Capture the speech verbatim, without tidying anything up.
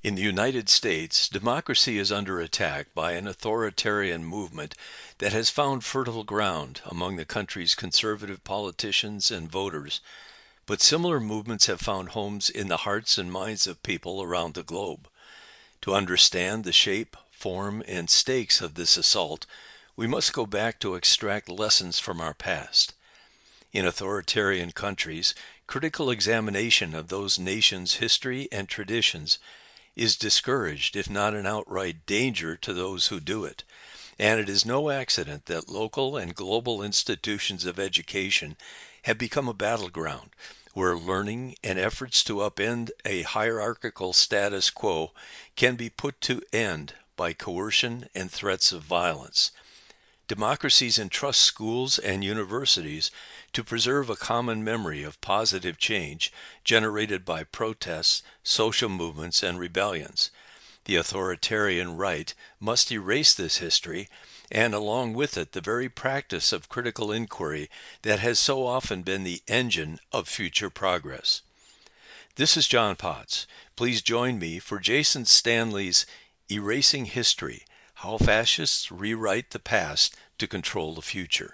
In the United States, democracy is under attack by an authoritarian movement that has found fertile ground among the country's conservative politicians and voters. But similar movements have found homes in the hearts and minds of people around the globe. To understand the shape, form, and stakes of this assault, we must go back to extract lessons from our past. In authoritarian countries, critical examination of those nations' history and traditions is discouraged, if not an outright danger to those who do it. And it is no accident that local and global institutions of education have become a battleground where learning and efforts to upend a hierarchical status quo can be put to end by coercion and threats of violence. Democracies entrust schools and universities to preserve a common memory of positive change generated by protests, social movements, and rebellions. The authoritarian right must erase this history, and along with it the very practice of critical inquiry that has so often been the engine of future progress. This is John Potts. Please join me for Jason Stanley's Erasing History: How Fascists Rewrite the Past to Control the Future.